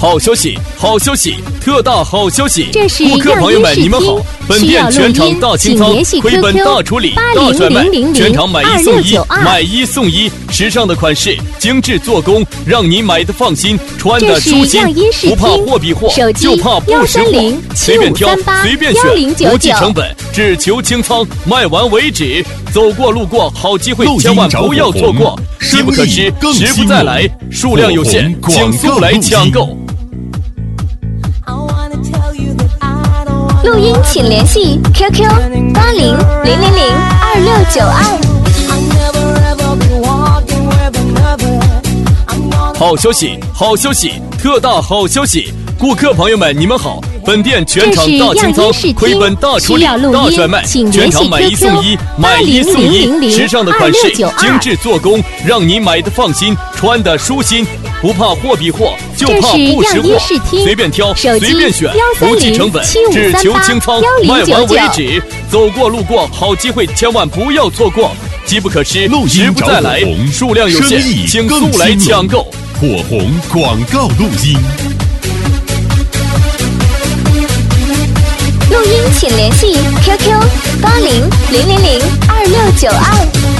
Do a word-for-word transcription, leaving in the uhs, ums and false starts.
好消息，好消息，特大好消息！ 这是顾客朋友们，你们好！本店全场大清仓，亏本大处理，大甩卖，全场买一送一，买一送一，时尚的款式，精致做工，让你买的放心，穿的舒心，不怕货比货，就怕不识货。随便挑，随便选，不计成本，只求清仓，卖完为止。走过路过，好机会，千万不要错过！机不可失，时不再来，数量有限，请速来抢购。 录音请联系 Q Q 八零零零零二六九二。 好消息，好消息，特大好消息！顾客朋友们，你们好！本店全场大清仓，亏本大处理，大甩卖，全场买一送一，买一送一，时尚的款式，精致做工，让你买的放心，穿的舒心，不怕货比货，就怕不识货。随便挑，随便选，不计成本，只求清仓，卖完为止。走过路过，好机会，千万不要错过！机不可失，时不再来，数量有限，请速来抢购。 火红广告录音。 录音请联系 Q Q 八零零零零二六九二。